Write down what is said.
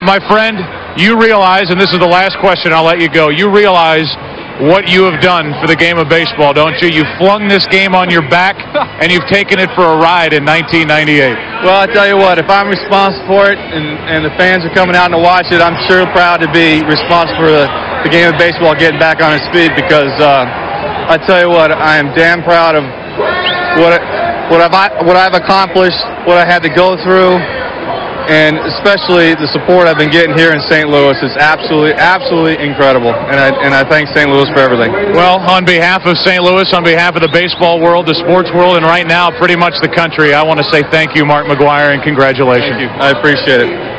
My friend, you realize, and this is the last question, I'll let you go, you realize what you have done for the game of baseball, don't you? You flung this game on your back, and you've taken it for a ride in 1998. Well, I tell you what, if I'm responsible for it and the fans are coming out to watch it, I'm sure proud to be responsible for the game of baseball getting back on its feet, because I tell you what, I am damn proud of what I've accomplished, what I had to go through, and especially the support I've been getting here in St. Louis is absolutely incredible. And I thank St. Louis for everything. Well, on behalf of St. Louis, on behalf of the baseball world, the sports world, and right now pretty much the country, I want to say thank you, Mark McGwire, and congratulations. Thank you. I appreciate it.